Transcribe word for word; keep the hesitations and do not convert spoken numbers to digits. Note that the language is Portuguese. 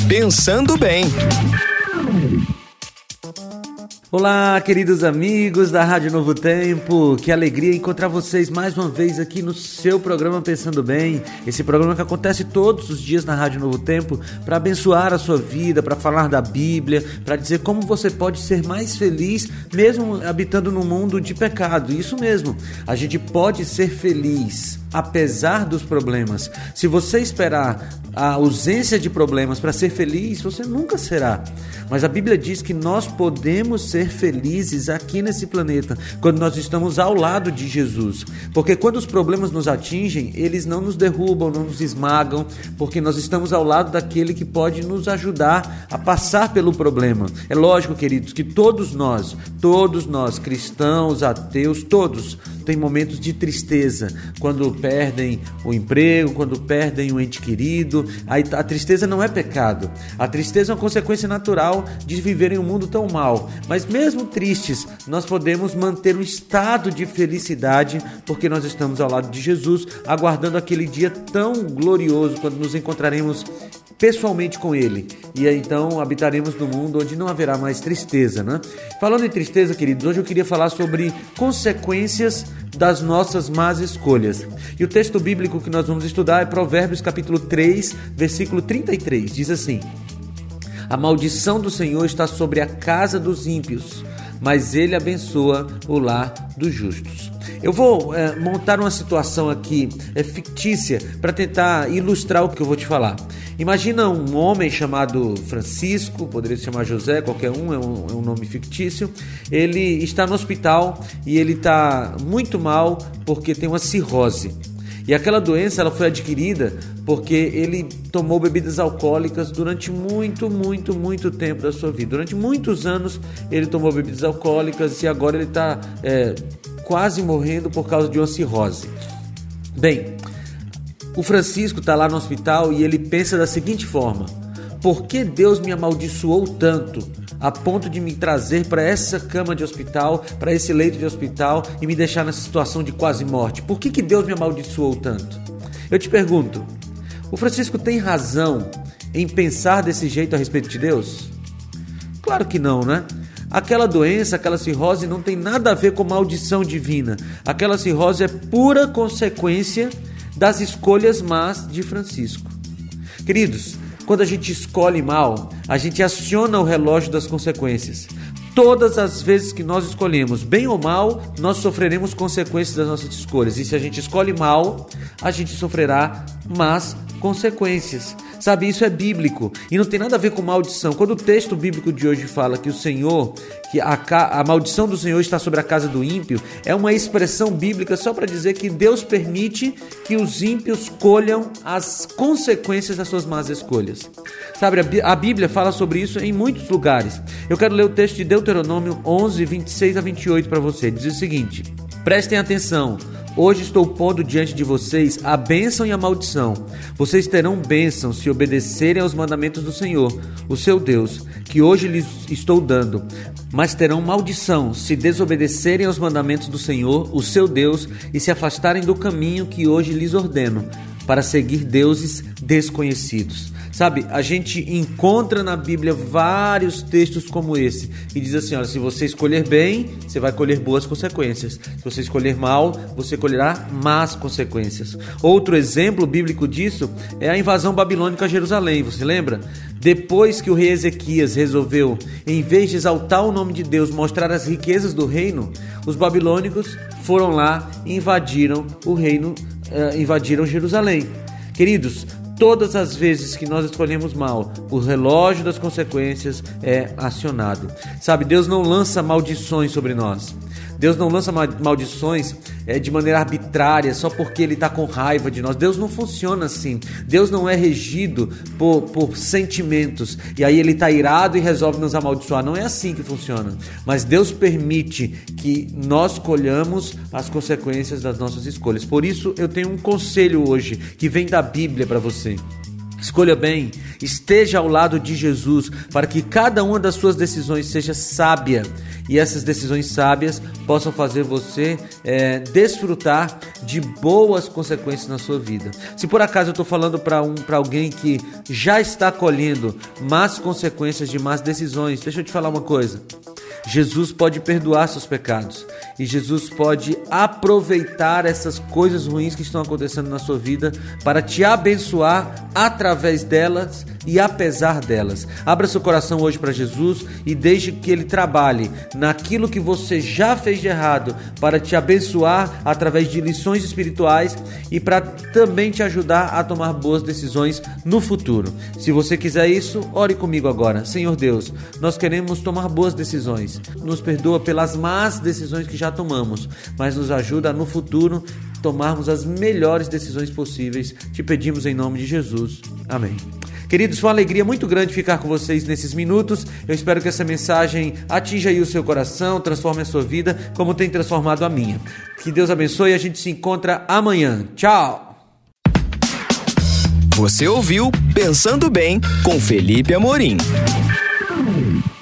Pensando Bem. Olá, queridos amigos da Rádio Novo Tempo, que alegria encontrar vocês mais uma vez aqui no seu programa Pensando Bem, esse programa que acontece todos os dias na Rádio Novo Tempo para abençoar a sua vida, para falar da Bíblia, para dizer como você pode ser mais feliz mesmo habitando num mundo de pecado. Isso mesmo, a gente pode ser feliz apesar dos problemas. Se você esperar a ausência de problemas para ser feliz, você nunca será. Mas a Bíblia diz que nós podemos ser felizes aqui nesse planeta quando nós estamos ao lado de Jesus. Porque quando os problemas nos atingem, eles não nos derrubam, não nos esmagam, porque nós estamos ao lado daquele que pode nos ajudar a passar pelo problema. É lógico, queridos, que todos nós, todos nós, cristãos, ateus, todos, tem momentos de tristeza, quando perdem o emprego, quando perdem um ente querido. A tristeza não é pecado, a tristeza é uma consequência natural de viver em um mundo tão mal, mas mesmo tristes, nós podemos manter um estado de felicidade, porque nós estamos ao lado de Jesus, aguardando aquele dia tão glorioso, quando nos encontraremos pessoalmente com Ele, e aí, então habitaremos no mundo onde não haverá mais tristeza, né? Falando em tristeza, queridos, hoje eu queria falar sobre consequências das nossas más escolhas. E o texto bíblico que nós vamos estudar é Provérbios capítulo três, versículo trinta e três, diz assim: a maldição do Senhor está sobre a casa dos ímpios, mas Ele abençoa o lar dos justos. Eu vou é, montar uma situação aqui é, fictícia para tentar ilustrar o que eu vou te falar. Imagina um homem chamado Francisco, poderia se chamar José, qualquer um, é um, é um nome fictício. Ele está no hospital e ele está muito mal porque tem uma cirrose. E aquela doença ela foi adquirida porque ele tomou bebidas alcoólicas durante muito, muito, muito tempo da sua vida. Durante muitos anos ele tomou bebidas alcoólicas e agora ele está é, quase morrendo por causa de uma cirrose. Bem, o Francisco está lá no hospital e ele pensa da seguinte forma: por que Deus me amaldiçoou tanto a ponto de me trazer para essa cama de hospital, para esse leito de hospital e me deixar nessa situação de quase morte? Por que que Deus me amaldiçoou tanto? Eu te pergunto, o Francisco tem razão em pensar desse jeito a respeito de Deus? Claro que não, né? Aquela doença, aquela cirrose não tem nada a ver com maldição divina. Aquela cirrose é pura consequência das escolhas más de Francisco. Queridos, quando a gente escolhe mal, a gente aciona o relógio das consequências. Todas as vezes que nós escolhemos, bem ou mal, nós sofreremos consequências das nossas escolhas. E se a gente escolhe mal, a gente sofrerá más consequências. Sabe, isso é bíblico e não tem nada a ver com maldição. Quando o texto bíblico de hoje fala que o Senhor, que a, a maldição do Senhor está sobre a casa do ímpio, é uma expressão bíblica só para dizer que Deus permite que os ímpios colham as consequências das suas más escolhas. Sabe, a Bíblia fala sobre isso em muitos lugares. Eu quero ler o texto de Deuteronômio onze, vinte e seis a vinte e oito para você. Diz o seguinte: prestem atenção. Hoje estou pondo diante de vocês a bênção e a maldição. Vocês terão bênção se obedecerem aos mandamentos do Senhor, o seu Deus, que hoje lhes estou dando. Mas terão maldição se desobedecerem aos mandamentos do Senhor, o seu Deus, e se afastarem do caminho que hoje lhes ordeno, para seguir deuses desconhecidos. Sabe, a gente encontra na Bíblia vários textos como esse, que diz assim: olha, se você escolher bem, você vai colher boas consequências. Se você escolher mal, você colherá más consequências. Outro exemplo bíblico disso é a invasão babilônica a Jerusalém, você lembra? Depois que o rei Ezequias resolveu, em vez de exaltar o nome de Deus, mostrar as riquezas do reino, os babilônicos foram lá e invadiram o reino, uh, invadiram Jerusalém. Queridos, todas as vezes que nós escolhemos mal, o relógio das consequências é acionado. Sabe, Deus não lança maldições sobre nós. Deus não lança maldições é, de maneira arbitrária, só porque Ele está com raiva de nós. Deus não funciona assim. Deus não é regido por, por sentimentos, e aí Ele está irado e resolve nos amaldiçoar. Não é assim que funciona. Mas Deus permite que nós colhamos as consequências das nossas escolhas. Por isso eu tenho um conselho hoje, que vem da Bíblia para você. Escolha bem, esteja ao lado de Jesus, para que cada uma das suas decisões seja sábia e essas decisões sábias possam fazer você é, desfrutar de boas consequências na sua vida. Se por acaso eu estou falando para um, para alguém que já está colhendo más consequências de más decisões, deixa eu te falar uma coisa. Jesus pode perdoar seus pecados e Jesus pode aproveitar essas coisas ruins que estão acontecendo na sua vida para te abençoar através delas e apesar delas. Abra seu coração hoje para Jesus e deixe que Ele trabalhe naquilo que você já fez de errado para te abençoar através de lições espirituais e para também te ajudar a tomar boas decisões no futuro. Se você quiser isso, ore comigo agora. Senhor Deus, nós queremos tomar boas decisões. Nos perdoa pelas más decisões que já tomamos, mas nos ajuda a, no futuro, tomarmos as melhores decisões possíveis. Te pedimos em nome de Jesus. Amém. Queridos, foi uma alegria muito grande ficar com vocês nesses minutos. Eu espero que essa mensagem atinja aí o seu coração, transforme a sua vida como tem transformado a minha. Que Deus abençoe e a gente se encontra amanhã. Tchau! Você ouviu Pensando Bem com Felipe Amorim.